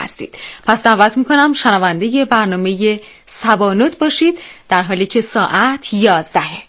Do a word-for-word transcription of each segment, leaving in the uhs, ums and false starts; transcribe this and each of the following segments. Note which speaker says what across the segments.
Speaker 1: هستید. پس دعوت میکنم شنونده برنامه سبانوت باشید در حالی که ساعت یازدهه.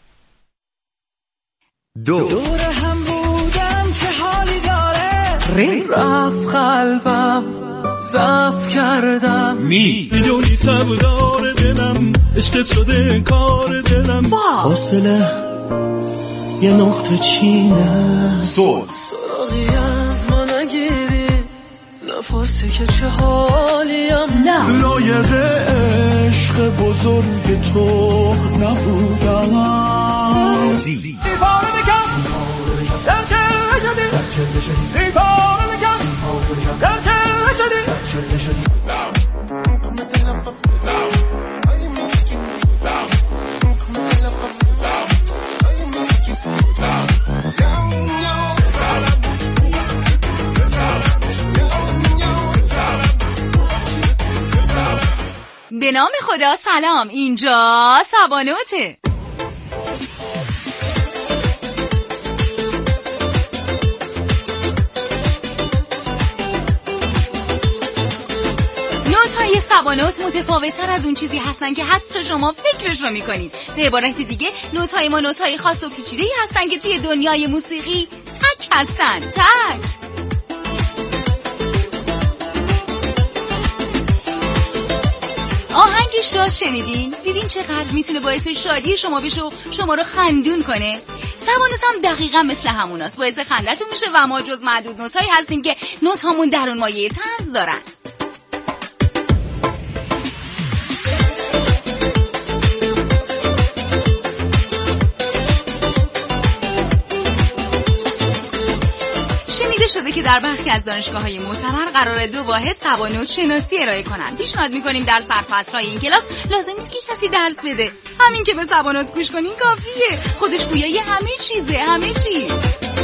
Speaker 2: دو دور هم بودن چه حالی داره، رفت قلبم ضعف کردم، میدونی تب داره دلم، عشقت شده کار دلم، فاصله یه نقطه چینه، سراغی از ما نگیری، نفرسی که چه حالیم، لایق عشق بزرگ تو نبودم. سی
Speaker 3: به نام خدا. سلام، اینجا سبانوته. نوت‌های سبانوت متفاوت‌تر از اون چیزی هستن که حتی شما فکرش رو می‌کنید. به عبارت دیگه نوت‌های ما نوت‌های خاص و پیچیده‌ای هستن که توی دنیای موسیقی تک هستن. تک. آهنگ شاد شنیدین؟ دیدین چقدر میتونه باعث شادی شما بشه و شما رو خندون کنه؟ سبانوت هم دقیقا مثل هموناست، باعث خندتون میشه و ما جز معدود نوتایی هستیم که نوت هامون در اون مایه طنز دارن. شنیده شده که در برخی از دانشگاه‌های معتبر قراره دو واحد سبانوت شناسی ارائه کنن. پیشنهاد می‌کنیم در سرفصل‌های این کلاس لازم نیست که کسی درس بده، همین که به سبانوت گوش کنین کافیه. خودش گویای همه چیزه، همه چیز.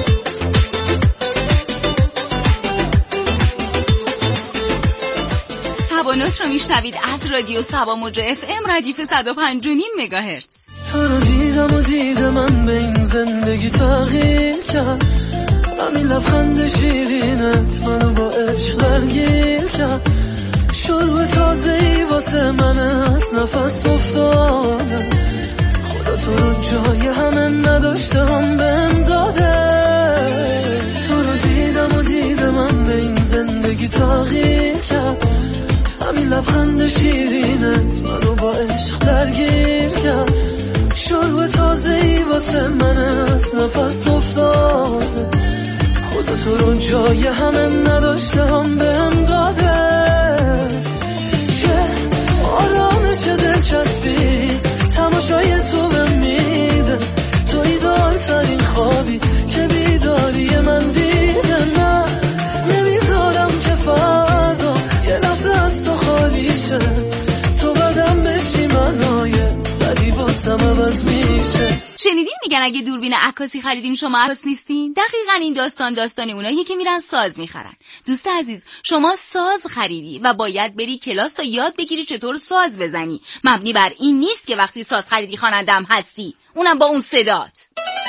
Speaker 3: سبانوت رو میشنوید از رادیو سبا موج اف ام ردیف صد و پنج و نیم مگاهرتز.
Speaker 2: تو رو دیدم و دیدم من به این زندگی تغییر کرد، همین لبخند شیرینت منو با عشق درگیر کرد، شروع تازه‌ای واسه من از نفس افتاده، خدا تو رو جای همه نداشته هم بهم داده. تو رو دیدم و دیدم من به این زندگی تغییر کرد، همین لبخند شیرینت منو با عشق درگیر کرد، شروع تازه‌ای واسه من از نفس افتاده، خدا تو رو جای همه نداشته هم بهم داده. چه آرامش دلچسبی تماشای تو بهم میده، تو ایدال ترین خوابی که بیداری من دیده. نه نمیذارم که فردا یه لحظه از تو خالی شه، تو بدم بشی منایه بدی واسم عوض میشه.
Speaker 3: شنیدین میگن اگه دوربین عکاسی خریدیم شما عکاس نیستین؟ دقیقاً این داستان داستان اوناییه که میرن ساز میخرن. دوست عزیز، شما ساز خریدی و باید بری کلاس تا یاد بگیری چطور ساز بزنی. مبنی بر این نیست که وقتی ساز خریدی خواننده‌ام هستی، اونم با اون صدات.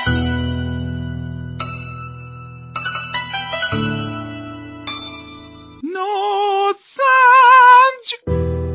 Speaker 4: نوت سنج.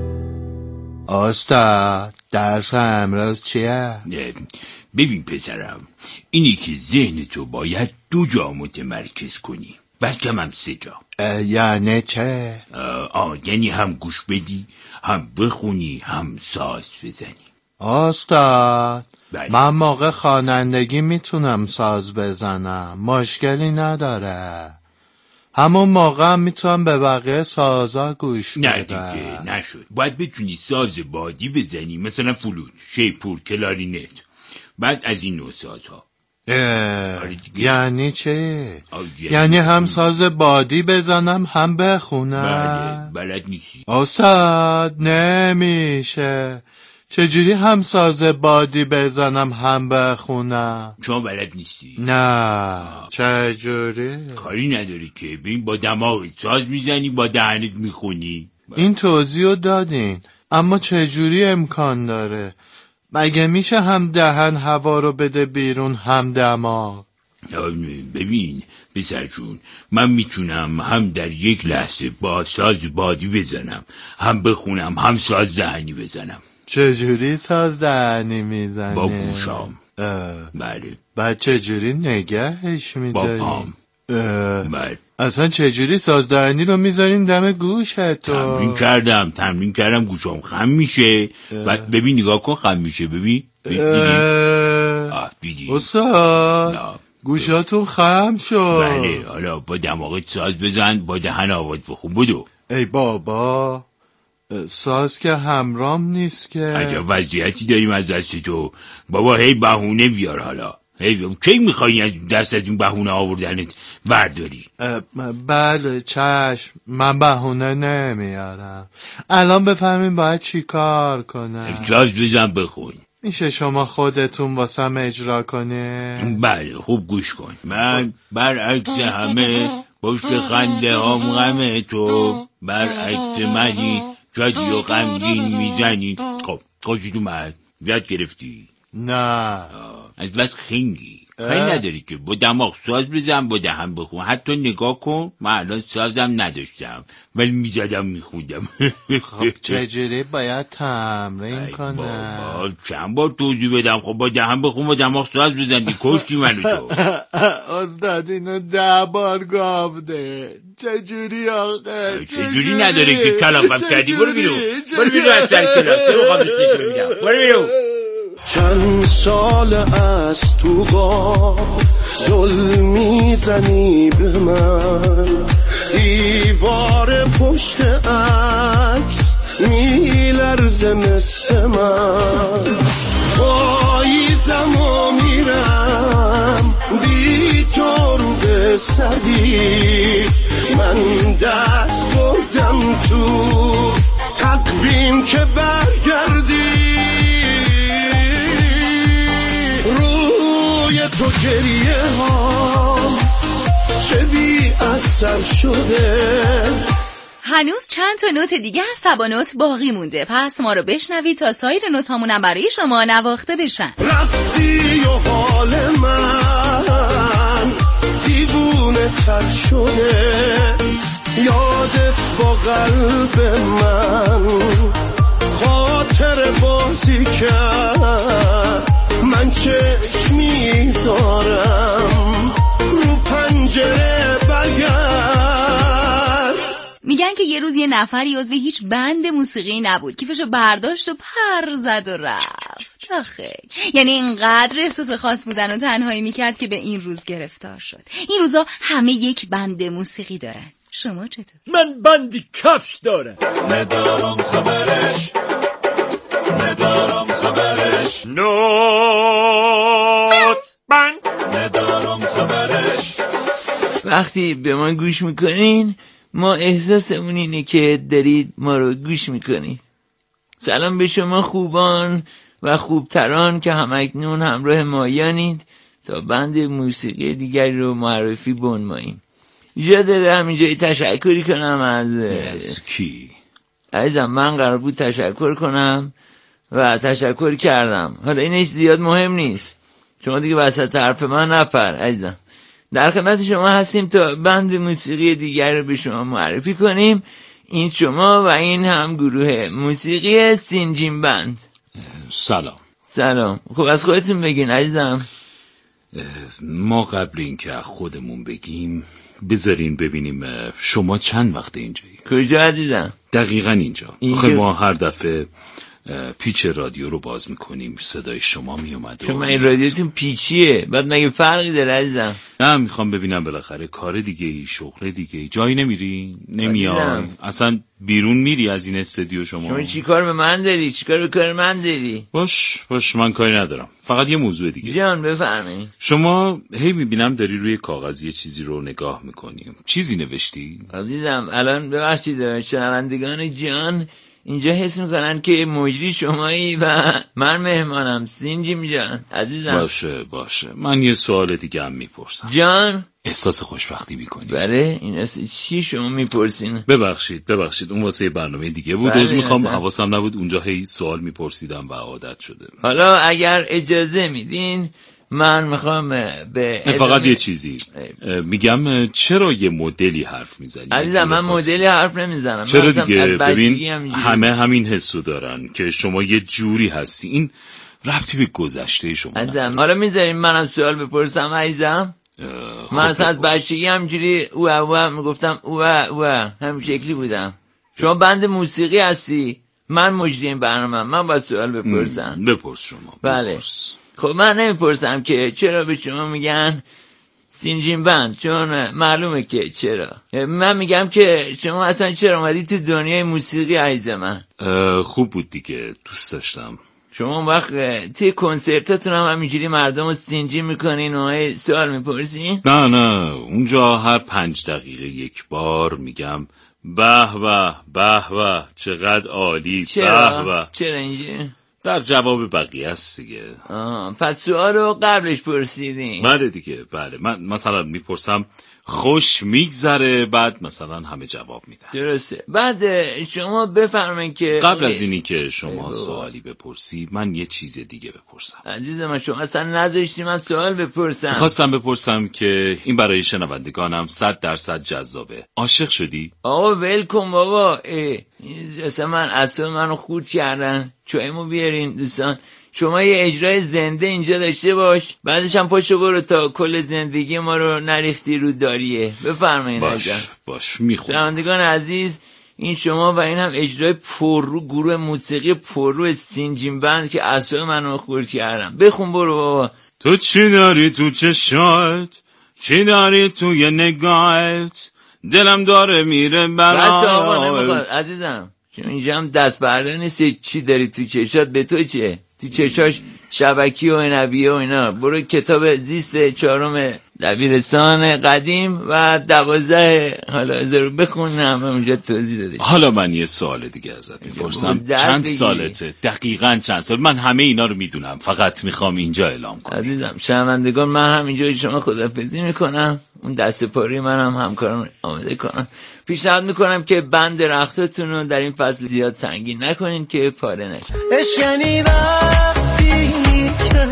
Speaker 5: استاد درس امروز چیه؟
Speaker 6: ببین پسرم، اینی که ذهن تو باید دو جا متمرکز کنی، بلکه هم سه جا.
Speaker 5: یعنی چه؟
Speaker 6: آه, آه یعنی هم گوش بدی، هم بخونی، هم ساز بزنی.
Speaker 5: استاد
Speaker 6: بله.
Speaker 5: من موقع خوانندگی میتونم ساز بزنم، مشکلی نداره. همون موقع هم میتونم به بقیه سازا گوش بدم.
Speaker 6: نه دیگه نشد، باید بتونی ساز بادی بزنی، مثلا فلوت، شیپور، کلارینت. بعد از این نوع سازها.
Speaker 5: یعنی چه؟
Speaker 6: یعنی,
Speaker 5: یعنی هم ساز بادی بزنم هم بخونم؟
Speaker 6: بله بلد نیستی.
Speaker 5: استاد نمیشه، چجوری هم ساز بادی بزنم هم بخونم؟
Speaker 6: شما بلد نیستی؟
Speaker 5: نه. چجوری؟
Speaker 6: کاری نداری که، ببین با دماغت ساز میزنی، با دهنت میخونی.
Speaker 5: این توضیحو دادین، اما چجوری امکان داره؟ مگه میشه هم دهن هوا رو بده بیرون هم دماغ؟
Speaker 6: ببین پسر جون، من میتونم هم در یک لحظه با ساز بادی بزنم، هم بخونم، هم ساز دهنی بزنم.
Speaker 5: چجوری ساز دهنی میزنی؟
Speaker 6: با گوشام. بله.
Speaker 5: بعد چجوری نگهش میداری؟
Speaker 6: با پام.
Speaker 5: بله. اصلا چجوری ساز دهنی رو میذارین دم گوشت؟
Speaker 6: تمرین کردم تمرین کردم گوشام خم میشه. بعد ببین نگاه کن خم میشه. ببین دیدی؟
Speaker 5: استاد گوشاتون خم شد.
Speaker 6: بله. حالا با دماغت ساز بزن، با دهن آواز بخون. بدو.
Speaker 5: ای بابا ساز که همرام نیست که.
Speaker 6: عجب وضعیتی داریم از دست تو بابا. هی بهونه بیار. حالا هی کی میخوایی از دست از این بهونه آوردنت برداری؟
Speaker 5: بله چشم، من بهونه نمیارم. الان بفهمین باید چی کار کنم.
Speaker 6: ساز بزن بخون.
Speaker 5: میشه شما خودتون واسم اجرا کنه؟
Speaker 6: بله خوب گوش کن. من برعکس همه پشت خنده هم غم تو، برعکس منی شادی و غمگین میزنی. خب خوشید اومد؟ یاد گرفتی؟
Speaker 5: نه.
Speaker 6: از بس خنگی خیلی نداری که با دماغ ساز بزن، با دهن بخون. حتی نگاه کن، من الان سازم نداشتم ولی میزدم میخوندم.
Speaker 5: خب چجوری باید تمرین کنم؟
Speaker 6: بابا چند بار توضیح بدم؟ خب با دهن بخون، با دماغ ساز بزن. دی کشتی منو تو.
Speaker 5: استاد اینو ده بار گفته. چجوری آقا؟
Speaker 6: چجوری نداره که کلافم کردی. برو بیرون برو بیرون از سر کلاس. برو بیرون.
Speaker 2: چند سال از تو با ظلم میزنی به من، دیوار پشت عکس میلرزه مثل من. پاییزم و میرم بی تو رو به صدیق، من دست بردم تو تقویم که برگردی. تو گریه ها چه بی اثر شده.
Speaker 3: هنوز چند تا نوت دیگه از سبانوت باقی مونده، پس ما رو بشنوید تا سایر نوت هامونم برای شما نواخته بشن.
Speaker 2: رفتی و حال من دیوونه تر شده، یادت با قلب من خاطر بازی کرد. من چشم میذارم رو پنجره برگرد.
Speaker 3: میگن که یه روز یه نفری عضو هیچ بند موسیقی نبود، کیفشو برداشت و پر زد و رفت. آخه یعنی اینقدر احساس خاص بودن و تنهایی میکرد که به این روز گرفتار شد. این روزا همه یک بند موسیقی دارن. شما چطور؟
Speaker 7: من بندی کفش دارم.
Speaker 2: ندارم خبرش، ندارم خبرش.
Speaker 7: نوت بند
Speaker 2: ندارم خبرش.
Speaker 8: وقتی به ما گوش میکنین ما احساسمون اینه که دارید ما رو گوش میکنید. سلام به شما خوبان و خوبتران که همکنون همراه مایانید تا بند موسیقی دیگری رو معرفی بنماییم. جا داره همینجایی تشکری کنم از
Speaker 6: از کی؟
Speaker 8: عزیزم من قرار بود تشکر کنم و تشکر کردم. حالا اینش زیاد مهم نیست، شما دیگه وسط حرف من نپر عزیزم. در خدمت شما هستیم تا بند موسیقی دیگر رو به شما معرفی کنیم. این شما و این هم گروه موسیقی سینجیم بند.
Speaker 6: سلام.
Speaker 8: سلام. خب از خودتون بگین عزیزم.
Speaker 6: ما قبل این که خودمون بگیم بذارین ببینیم شما چند وقته اینجایی؟
Speaker 8: کجا عزیزم؟
Speaker 6: دقیقاً اینجا.
Speaker 8: اینجا.
Speaker 6: آخه ما هر دفعه پیچ رادیو رو باز میکنیم صدای شما میومد.
Speaker 8: شما این رادیوتون پیچیه، بعد مگه فرقی داره عزیزم؟
Speaker 6: نه میخوام ببینم بالاخره کار دیگه ای، شغل دیگه ای، جایی نمیری؟ نمیای؟ اصلا بیرون میری از این استودیو شما؟
Speaker 8: شما چی کار به من داری؟ چی کار به کار من داری؟
Speaker 6: باش باش من کاری ندارم، فقط یه موضوع دیگه.
Speaker 8: جان بفرمایید.
Speaker 6: شما هی میبینم داری روی کاغذ یه چیزی رو نگاه میکنی. چیزی نوشتی؟
Speaker 8: عزیزم الان ببخشید شنوندگان جان اینجا حس میکنن که مجری شمایی و من مهمانم. سینجیم جان عزیزم.
Speaker 6: باشه باشه من یه سوال دیگه هم میپرسم.
Speaker 8: جان
Speaker 6: احساس خوشبختی میکنی؟
Speaker 8: بله این اصلا چی شما میپرسین؟
Speaker 6: ببخشید ببخشید اون واسه برنامه دیگه بود. روز میخوام حواسم نبود اونجا هی سوال میپرسیدم و عادت شده.
Speaker 8: حالا اگر اجازه میدین من میخوام به
Speaker 6: فقط یه چیزی میگم، چرا یه مدلی حرف میزنی؟
Speaker 8: عزیزم من مدلی حرف نمیزنم.
Speaker 6: چرا دیگه؟ ببین همه همین حسو دارن که شما یه جوری هستی. این ربطی به گذشته شما
Speaker 8: عزیزم. حالا میذاریم منم سوال بپرسم عزیزم؟ من اصلا از بچگی همجوری او او میگفتم او او هم شکلی بودم. شما بند موسیقی هستی، من مجری این برنامه، من باید سوال بپرسم.
Speaker 6: بپرس شما.
Speaker 8: بله
Speaker 6: بپرس.
Speaker 8: خب من نمیپرسم که چرا به شما میگن سینجین بند، چون معلومه که چرا. من میگم که شما اصلا چرا اومدی تو دنیای موسیقی عزیز من؟
Speaker 6: خوب بود دیگه، دوست داشتم.
Speaker 8: شما اون وقت توی کنسرتاتون هم همینجوری مردم رو سینجین میکنین و سوال میپرسین؟
Speaker 6: نه نه، اونجا هر پنج دقیقه یک بار میگم به به به به چقدر عالی.
Speaker 8: چرا؟
Speaker 6: به به.
Speaker 8: چرا اینجوری؟
Speaker 6: در جواب بقیه است دیگه.
Speaker 8: آه پس سوال رو قبلش پرسیدین؟
Speaker 6: بله دیگه، بله. من مثلا میپرسم خوش میگذره، بعد مثلا همه جواب میدن.
Speaker 8: درسته. بعد شما بفرمایید که
Speaker 6: قبل از اینی که شما سوالی بپرسی من یه چیز دیگه بپرسم.
Speaker 8: عزیزم شما اصلا نذاشتی من سوال بپرسم.
Speaker 6: خواستم بپرسم که این برای شنوندگانم صد درصد جذابه. عاشق شدی؟
Speaker 8: آقا ولکن بابا. اصلا من اصلا منو خورد کردن. چایمو بیارین دوستان. شما یه اجرای زنده اینجا داشته باش، بعدش هم پاشو برو تا کل زندگی ما رو نریختی رو داریه. بفرمایید.
Speaker 6: باش عزیزم. باش میخونم.
Speaker 8: شنوندگان عزیز، این شما و این هم اجرای پررو گروه موسیقی پررو سینجین بند که اصلا منو خورد کردم. بخون برو بابا.
Speaker 6: تو چی داری تو چشات، چی داری تو یه نگاهت، دلم داره میره برای.
Speaker 8: بس آقا نمیخواد عزیزم، اینجا هم دست بردار نیستی. چی داری تو چشات به تو چیه؟ تو چشاش شبکی و نبیه و اینا. برو کتاب زیست چهارم دبیرستان قدیم و دوازده حالا از رو بخون، همه اونجا توضیح داده.
Speaker 6: حالا من یه سوال دیگه ازت میپرسم. چند سالته؟ دقیقاً چند سال؟ من همه اینا رو میدونم، فقط میخوام اینجا اعلام کنم.
Speaker 8: عزیزم شنوندگان، من هم اینجا شما خداحافظی میکنم. اون دست پاری منم همکارم آماده کنم. پیشنهاد میکنم که بند رختتون رو در این فصل زیاد سنگین نکنین که پاره نشه.
Speaker 2: اشکنی وقتی که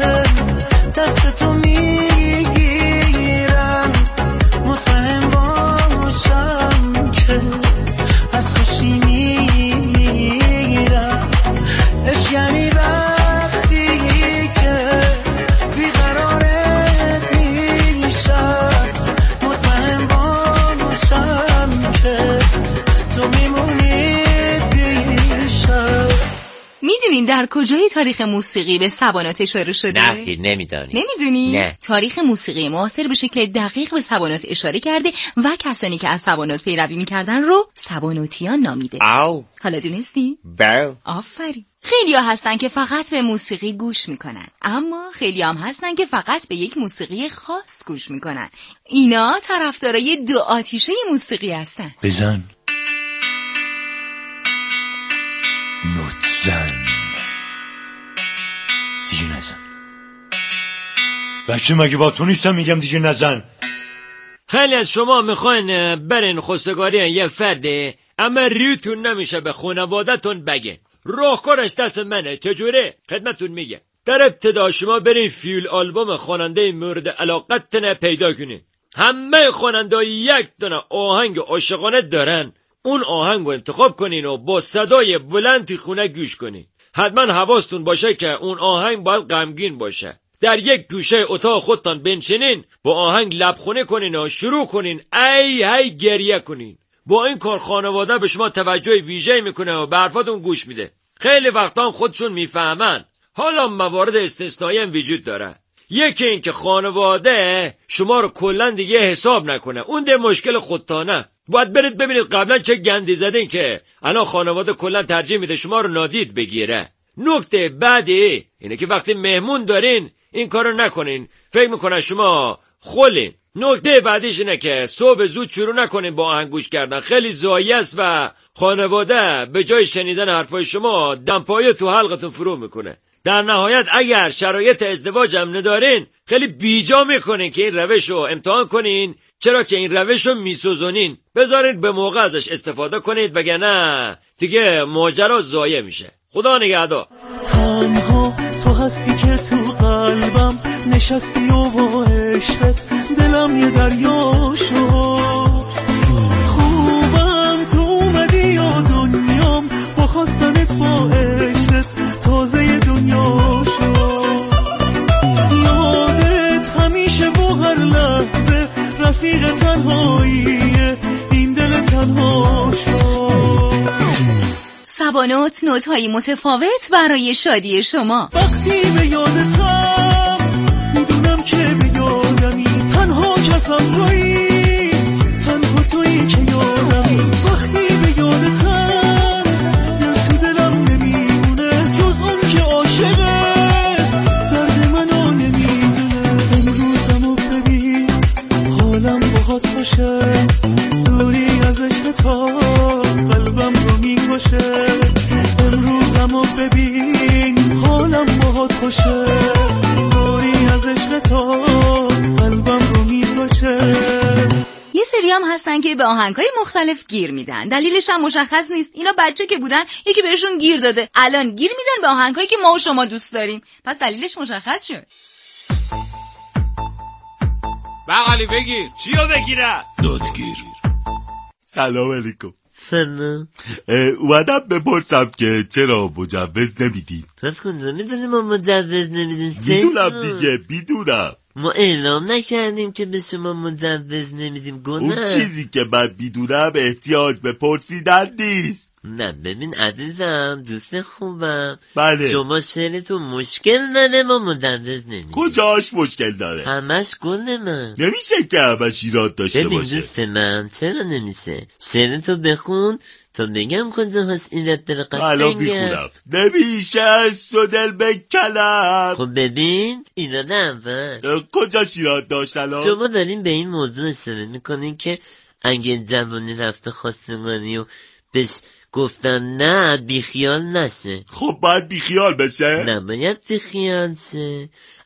Speaker 2: دستتو میگیرم، مطمئن باشم که از خوشی میمیرم. اشکنی وقتی که بیقرارت میشم، مطمئن باشم که تو میمونی پیشم.
Speaker 3: میدونین در کجای تاریخ موسیقی به سبانات اشاره شده؟
Speaker 9: نه نمیدونی.
Speaker 3: نمیدونی؟
Speaker 9: نه.
Speaker 3: تاریخ موسیقی معاصر به شکل دقیق به سبانات اشاره کرده و کسانی که از سبانات پیروی میکردن رو سباناتیان نامیده.
Speaker 9: او
Speaker 3: حالا دونستی؟
Speaker 9: بله.
Speaker 3: آفرین. خیلی ها هستن که فقط به موسیقی گوش میکنن، اما خیلی هم هستن که فقط به یک موسیقی خاص گوش میکنن. اینا طرفدارای دو آتیشه موسیقی هستن.
Speaker 10: بزن نوت زن، دیگه نزن. بچه مگه با تو نیستم میگم دیگه نزن.
Speaker 7: خیلی از شما میخواین برین خواستگاری یه فرده، اما ریتون نمیشه به خانوادتون بگین. راهکارش دست منه. چجوره؟ خدمتون میگه. در ابتدا شما برین فیول آلبوم خواننده مورد علاقتون پیدا کنین. همه خواننده یک دونه آهنگ عاشقانه دارن. اون آهنگ رو انتخاب کنین و با صدای بلندی خونه گوش کنین. حتما حواستون باشه که اون آهنگ باید غمگین باشه. در یک گوشه اتاق خودتان بنشینین، با آهنگ لبخونه کنین و شروع کنین ای ای گریه کنین. با این کار خانواده به شما توجه ویژه‌ای میکنه و به حرفاتون گوش میده. خیلی وقتا هم خودشون میفهمن. حالا موارد استثنایی هم وجود داره. یکی این که خانواده شما رو کلا دیگه حساب نکنه. اون ده مشکل خودتانه. باید برید ببینید قبلا چه گندی زدین که الان خانواده کلا ترجیح میده شما رو نادید بگیره. نکته بعدی اینه که وقتی مهمون دارین این کارو نکنین. فکر میکنن شما خولین. نکته بعدیش اینه که صبح زود شروع نکنین با آهنگ گوش کردن. خیلی ضایع است و خانواده به جای شنیدن حرفای شما دمپایی تو حلقتون فرو میکنه. در نهایت اگر شرایط ازدواج هم ندارین، خیلی بیجا میکنین که این روش رو امتحان کنین، چرا که این روش رو میسوزونین. بذارین به موقع ازش استفاده کنید، وگرنه دیگه ماجرا ضایع میشه. خدا نگهدار.
Speaker 2: تنها تو هستی که تو قلبم نشستی و با عشقت دلم یه دریا شد. خوبم تو اومدی و دنیام با خواستنت با عشقت تازه دنیا شد. یادت همیشه و هر لحظه رفیق تنهاییه این دل تنها شد.
Speaker 3: سبانوت نوت‌های متفاوت برای شادی شما.
Speaker 2: وقتی به یادتم میدونم که به یادمی تنها کسم تویی، تنها تویی که یادمی. وقتی به یادتم دل تو دلم نمیمونه جز اون که عاشقه درد منو نمیدونه. امروزمو ببین حالم باهات باشه، دوری از عشق تا قلبم رو میکشه. امروزمو ببین حالم باهات خوشه، دوری از عشق تا قلبم رو میکشه.
Speaker 3: یه سری هم هستن که به آهنگای مختلف گیر میدن، دلیلش هم مشخص نیست. اینا بچه که بودن یکی بهشون گیر داده، الان گیر میدن به آهنگایی که ما و شما دوست داریم، پس دلیلش مشخص شد.
Speaker 7: بغلی بگیر. چیو بگیره؟
Speaker 6: دادگیر.
Speaker 10: سلام علیکم.
Speaker 8: سلام.
Speaker 10: اومدم بپرسم که چرا مجوز نمیدیم؟
Speaker 8: تو از کجا میدونی ما مجوز نمیدیم؟
Speaker 10: میدونم دیگه میدونم.
Speaker 8: ما اعلام نکردیم که به شما مجوز نمیدیم گناه.
Speaker 10: اون چیزی که من میدونم احتیاج به پرسیدن نیست.
Speaker 8: نه ببین عزیزم دوست خوبم،
Speaker 10: بله
Speaker 8: شما شعرتون مشکل داره ما مجوز نمیدیم.
Speaker 10: کجاش مشکل داره؟
Speaker 8: همش گل من
Speaker 10: نمیشه که همش ایراد داشته
Speaker 8: ببین
Speaker 10: باشه.
Speaker 8: دوست من چرا نمیشه؟ شعرتو بخون تا بگم کجا هست ایراد داره قشنگه.
Speaker 10: الان میخونم. نمیشه است و دل بکنم.
Speaker 8: خب ببین ایراد اول
Speaker 10: کجاش ایراد داشت الان؟
Speaker 8: شما دارین به این موضوع اشاره میکنین که اگه جوانی رفته خواستگاری و بهش گفتن نه بیخیال نشه.
Speaker 10: خب باید بیخیال بشه؟
Speaker 8: نباید بیخیال شه،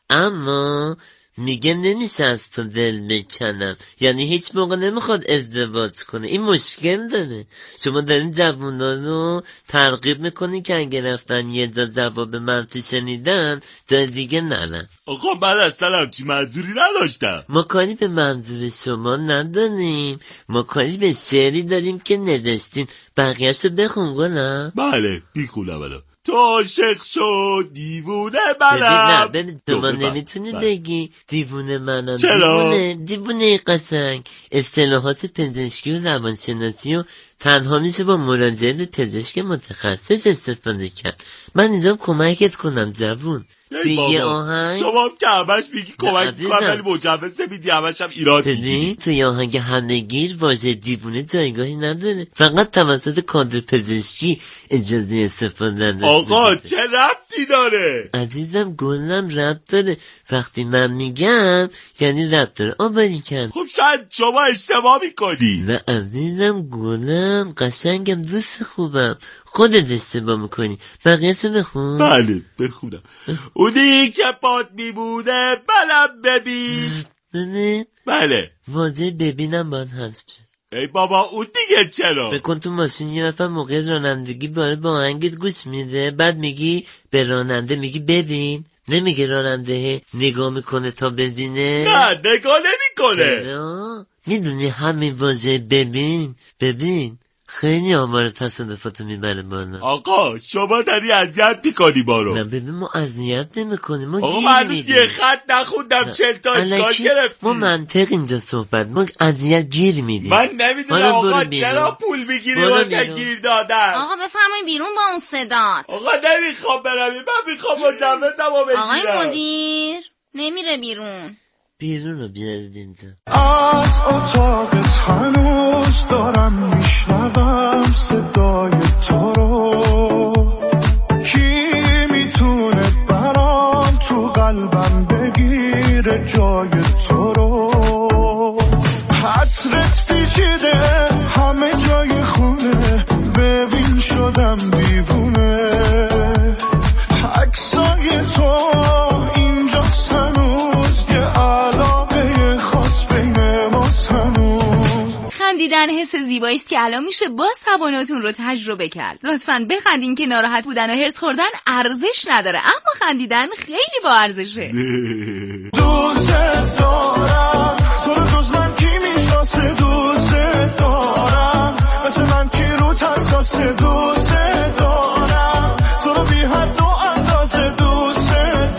Speaker 8: اما میگه نمیشه از تو دل بکنم، یعنی هیچ موقع نمیخواد ازدواج کنه. این مشکل داره. شما دارین جوونا رو ترغیب میکنین که اگه رفتن یه جا جواب منفی شنیدن جای دیگه نرن.
Speaker 10: آقا من اصلا همچی منظوری نداشتم.
Speaker 8: ما کاری به منظور شما نداریم، ما کاری به شعری داریم که نداشتین. بقیه‌شو بخون گلم.
Speaker 10: بله میخونم الان. تو عاشق شد دیوونه منم.
Speaker 8: نه ببین تو ما نمیتونی بگی دیوونه منم.
Speaker 10: چرا؟
Speaker 8: دیوونه دیوونه قشنگ اصطلاحات پزشکی و روانشناسی و تنها میشه با مراجعه به پزشک متخصص استفاده کرد. من اینجا کمکت کنم جوون. توی یه آهنگ
Speaker 10: شما که همش میگی کمک کنم ولی مجوز نمیدی، همش هم ایراد میگیری.
Speaker 8: توی آهنگ همه‌گیر واژه دیوونه جایگاهی نداره، فقط توسط کادر پزشکی اجازه استفاده داره.
Speaker 10: آقا چه ربطی داره؟
Speaker 8: عزیزم گلم ربط داره. وقتی من میگم یعنی ربط داره. آباری کن.
Speaker 10: خب شاید شما اشتباه میکنی.
Speaker 8: نه عزیزم گلم قشنگم دوست خوبم، خودت اشتباه میکنی. بقیه‌شو بخون.
Speaker 10: بله بخونم. اونی که پات میبونه بلم ببین. بله
Speaker 8: واژه ببینم باید حذف شه.
Speaker 10: ای بابا اون دیگه چرا؟
Speaker 8: بکن تو ماشین یه نفر موقع رانندگی باره با آهنگت گوش میده، بعد میگی به راننده میگی ببین، نمیگه راننده نگاه میکنه تا ببینه.
Speaker 10: نه نگاه نمیکنه.
Speaker 8: چرا؟ میدونی همین واژه ببین ببین خیلی آمار تصادفاتو میبره بالا.
Speaker 10: آقا شما داری اذیت میکنی ما رو.
Speaker 8: نه ببین ما اذیت نمیکنیم، ما
Speaker 10: آقا من یه خط نخوندم چل تا اشکال گرفتی.
Speaker 8: ما منطق اینجا صحبت، ما اذیت گیر میدیم.
Speaker 10: من نمیدونم آقا چرا پول میگیری واسه گیر دادن.
Speaker 3: آقا بفرمایید بیرون با اون صدات.
Speaker 10: آقا نمیخوام برم، من میخوام مجوزمو بگیرم.
Speaker 3: آقای مدیر نمیره بیرون.
Speaker 8: بیرون رو بیارید اینجا.
Speaker 2: از اتاقت هنوز دارم میشنوم صدای تو رو، کی میتونه برام تو قلبم بگیره جای تو رو. حسرت پیچیده همه جای خونه، ببین شدم دیوونه. عکسای تو اینجاست هنوز، یه علاقه خاص بین ماست هنوز.
Speaker 3: خندیدن حس زیبایی است که الان میشه با سباناتون رو تجربه کرد. لطفاً بخندین که ناراحت بودن و هرس خوردن ارزش نداره، اما خندیدن خیلی با ارزشه.
Speaker 2: دوست دارم تو رو، جز من کی میشناسه؟ دوست دارم مثل من کی رو تساس؟ دوست دارم تو رو بی حد و اندازه. دوست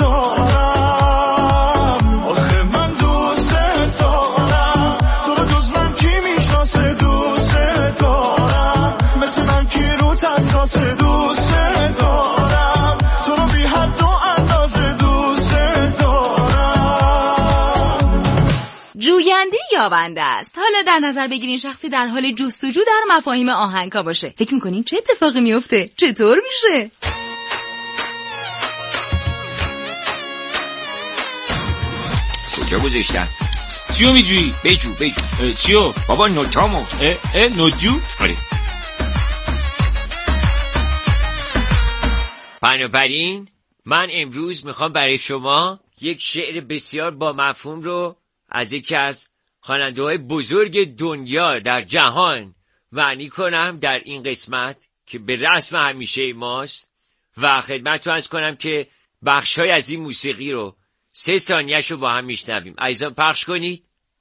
Speaker 2: دارم آخه من دوست دارم تو رو، جز من کی میشناسه؟ دوست دارم مثل من کی رو تساس؟ دوست دارم تو رو بی حد و اندازه. دوست دارم.
Speaker 3: جوینده یابنده است. حالا در نظر بگیرین شخصی در حال جستجو در مفاهیم آهنگا باشه. فکر میکنین چه اتفاقی میفته؟ چطور میشه؟
Speaker 7: کجا گذاشتم؟
Speaker 6: چیو میجویی؟
Speaker 7: بجو بجو.
Speaker 6: اه، چیو؟
Speaker 7: بابا نوتامو.
Speaker 6: اه اه نوجو؟
Speaker 7: آره. بنابراین من امروز میخوام برای شما یک شعر بسیار با مفهوم رو از یکی از خواننده های بزرگ دنیا در جهان معنی کنم در این قسمت که به رسم همیشه ماست و خدمتتون عرض کنم که بخشای از این موسیقی رو سه ثانیه‌ش رو با هم میشنویم. عزیزان پخش کنید.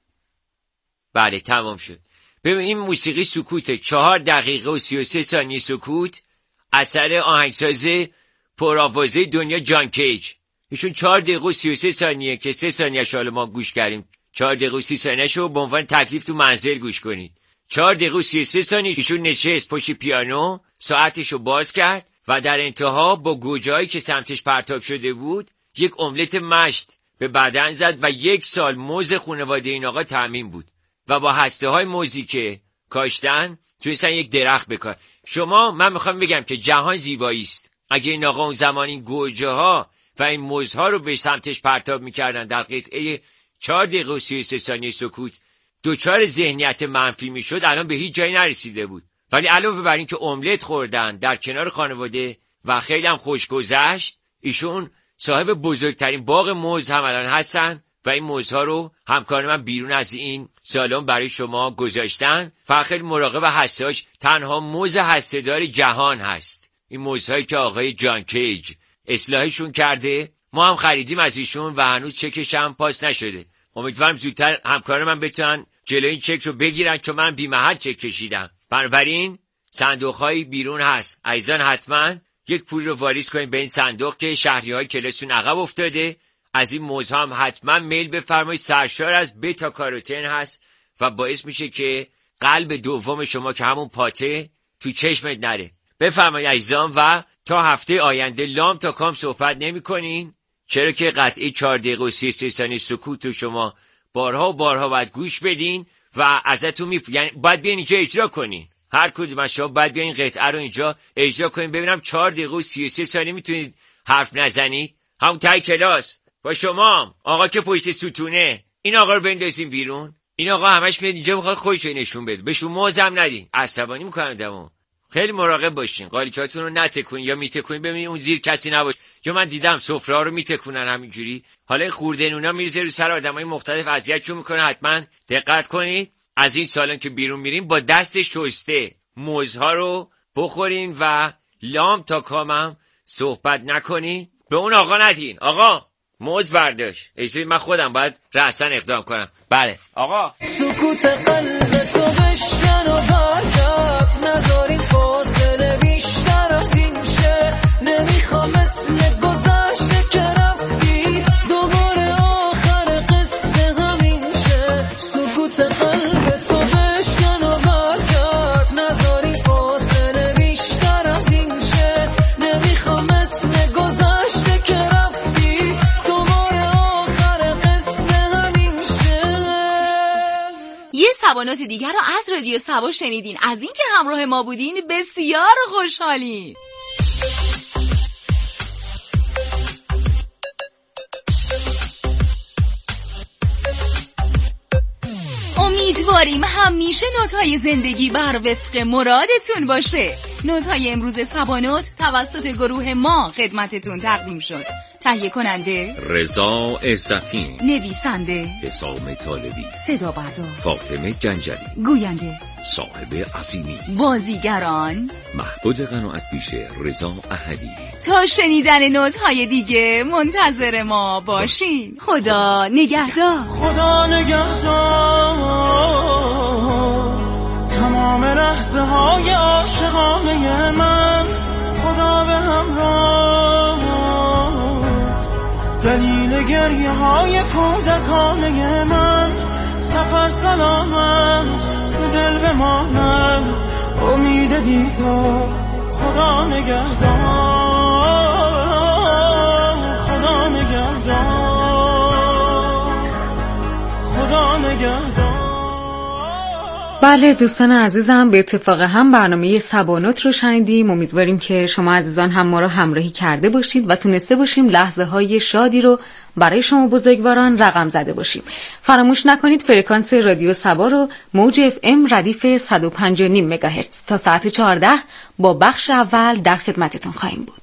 Speaker 7: بله تمام شد. ببین این موسیقی سکوته، چهار دقیقه و سی و سه ثانیه سکوت، اثر آهنگساز پرآوازه دنیا جان کیج. ایشون چهار دقیقه و سی و سه ثانیه که سه ثانیه‌اش رو ما گوش کردیم، چهار دقیقه و سی ثانیه‌اش رو به عنوان تکلیف تو منزل گوش کنید. چهار دقیقه و سی و سه ثانیه ایشون نشست پشت پیانو، ساعتش رو باز کرد و در انتها با گوجه‌ای که سمتش پرتاب شده بود یک املت مشت به بدن زد و یک سال موز خانواده این آقا تامین بود و با هسته های موزی که کاشتن تویستن یک درخت بکار. شما من میخوام بگم که جهان زیبایی است. اگه این آقا اون زمان این گوجه ها و این موزها رو به سمتش پرتاب میکردن در قطعه چهار دقیقه و سی و سه ثانیه سکوت دوچار ذهنیت منفی میشد، الان به هیچ جایی نرسیده بود. ولی علاوه بر این که املت خوردن در کنار خانواده و خیلی هم خوش گذشت، ایشون صاحب بزرگترین باغ موز هم الان هستن و این موزها رو همکار من بیرون از این سالن برای شما گذاشتن. فقط خیلی مراقب هسته‌اش، تنها موز هسته‌دار جهان هست این موزهایی که آقای جان کیج اصلاحشون کرده. ما هم خریدیم از ایشون و هنوز چکش هم پاس نشده. امیدوارم زودتر همکار من بتونن جلوی این چک رو بگیرن چون من بی‌محل چک کشیدم. بنابراین صندوق‌های بیرون هست. عزیزان حتما یک پول رو واریز کنید به این صندوق که شهری‌های کلاسون عقب افتاده. از این موضوع هم حتما میل بفرمایید. سرشار از بتا کاروتن هست و باعث میشه که قلب دوم شما که همون پاته تو چشمت نره. بفرمایید عزیزان و تا هفته آینده لام تا کام صحبت نمی کنین، چرا که قطعی چهار دقیقه و سی و سه ثانیه سکوت رو شما بارها و بارها باید گوش بدین و ازتون می یعنی باید بیاین اینجا اجرا کنین. هر کدوم از شما باید بیاین قطعه رو اینجا اجرا کنین. ببینم چهار دقیقه و سی و سه ثانیه میتونید حرف نزنید. همون تای کلاس با شما آقا که پشت ستونه، این آقا رو بندازین بیرون. این آقا همش میاد اینجا میخواد خودش رو نشون بده. بهشون موزم ندین، عصبانی میکنن آدمو. خیلی مراقب باشین، قالیچاتون رو نتکونین یا میتکونین ببینید اون زیر کسی نباشه. یا من دیدم سفره ها رو میتکونن همینجوری، حالا خوردنونا میریزه رو سر آدمای مختلف، اذیتشون میکنه. حتما دقت کنید از این سالن که بیرون میرین با دست شسته موزها رو بخورین و لام تا کامم صحبت نکنین. به اون آقا ندین. آقا موز برداشت. ایسوی من خودم باید رأساً اقدام کنم. بله آقا.
Speaker 2: سکوت قلب تو بشکن و برگرد، نداریم فاصله بیشتر از این شه. نمیخوام مثل گذشته که رفتی دوباره آخر قصه همین شه. سکوت قلب تو بشکن و برگرد، نداریم فاصله بیشتر از این شه. نمیخوام مثل گذشته که رفتی دوباره آخر قصه همین شه.
Speaker 3: یه سبانات دیگر رو از رادیو سبا شنیدین. از این که همراه ما بودین بسیار خوشحالیم. امیدواریم همیشه نوت‌های زندگی بر وفق مرادتون باشه. نوت‌های امروز سبانوت توسط گروه ما خدمتتون تقدیم شد. تهیه کننده
Speaker 7: رضا عزتی،
Speaker 3: نویسنده
Speaker 7: حسام طالبی،
Speaker 3: صدا بردار
Speaker 7: فاطمه گنجلی،
Speaker 3: گوینده
Speaker 9: صاحب عظیمی،
Speaker 3: بازیگران
Speaker 9: محبود قناعت پیشه، رضا احدی.
Speaker 3: تا شنیدن نوت‌های دیگه منتظر ما باشین. خدا نگهدار.
Speaker 2: خدا نگهدار تمام لحظه های عاشقانه من. خدا به همراه دلیل گریه های کودکانه من. سفر سلامت تو دل بماند، امید دیدار. خدا نگهدار، خدا نگهدار، خدا نگهدار.
Speaker 1: بله دوستان عزیزم، به اتفاق هم برنامه سبانوت رو شنیدیم. امیدواریم که شما عزیزان هم ما رو همراهی کرده باشید و تونسته باشیم لحظه های شادی رو برای شما بزرگواران رقم زده باشیم. فراموش نکنید فرکانس رادیو سبا رو موج اف ام ردیف صد و پنج و نیم مگاهرتز تا ساعت چهارده با بخش اول در خدمتتون خواهیم بود.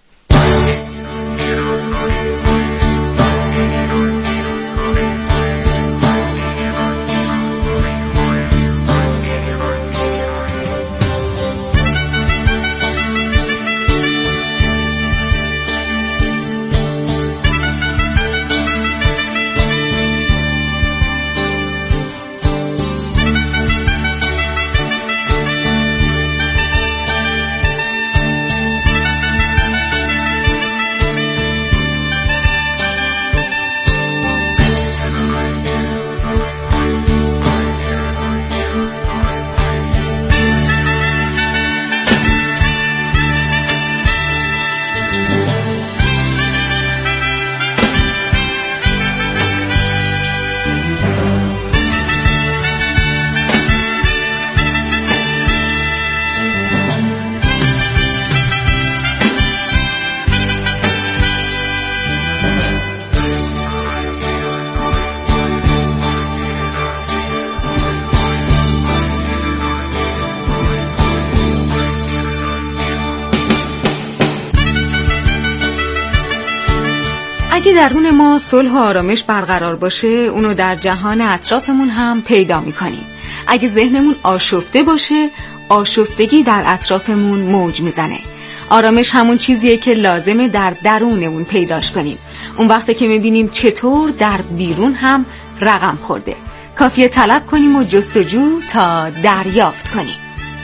Speaker 1: اگه درون ما صلح و آرامش برقرار باشه، اونو در جهان اطرافمون هم پیدا میکنیم. اگه ذهنمون آشفته باشه، آشفتگی در اطرافمون موج میزنه. آرامش همون چیزیه که لازمه در درونمون پیداش کنیم. اون وقته که میبینیم چطور در بیرون هم رقم خورده. کافیه طلب کنیم و جستجو تا دریافت کنیم.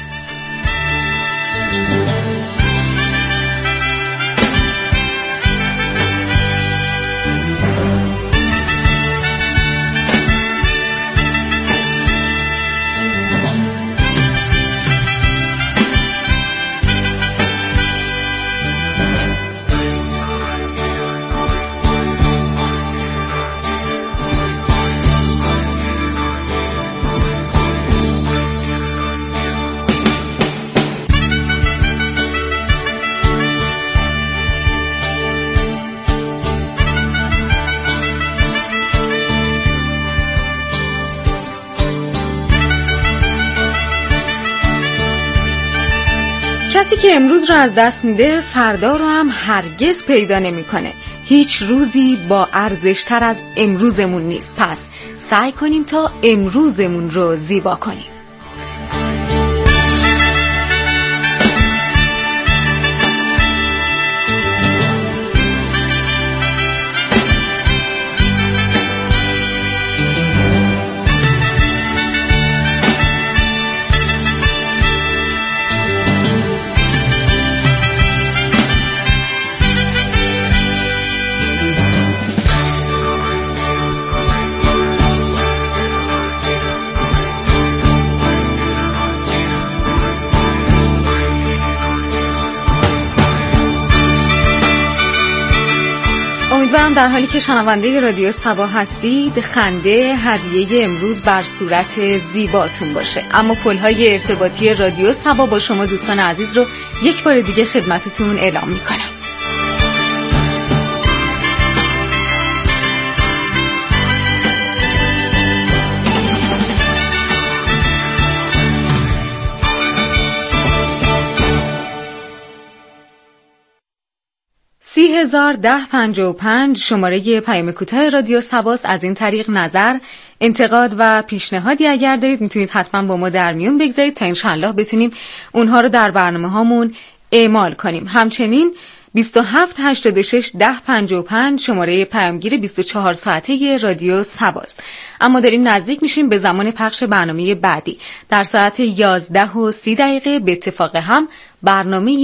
Speaker 1: کسی که امروز رو از دست میده فردا رو هم هرگز پیدا نمیکنه. هیچ روزی با ارزشتر از امروزمون نیست. پس سعی کنیم تا امروزمون رو زیبا کنیم. امیدوارم در حالی که شنونده رادیو سبا هستید خنده هدیه امروز بر صورت زیباتون باشه. اما پل‌های ارتباطی رادیو سبا با شما دوستان عزیز رو یک بار دیگه خدمتتون اعلام میکنم. سی سی هزار ده پنجاه و پنج شماره پیام کوتاه رادیو سباست. از این طریق نظر، انتقاد و پیشنهادی اگر دارید میتونید حتما با ما در میون بگذارید تا انشالله بتونیم اونها رو در برنامه هامون اعمال کنیم. همچنین بیست و هفت هشتاد و شش ده پنجاه و پنج شماره پیامگیر بیست و چهار ساعته رادیو سباست. اما داریم نزدیک میشیم به زمان پخش برنامه بعدی. در ساعت یازده و سی دقیقه به اتفاق هم برنامه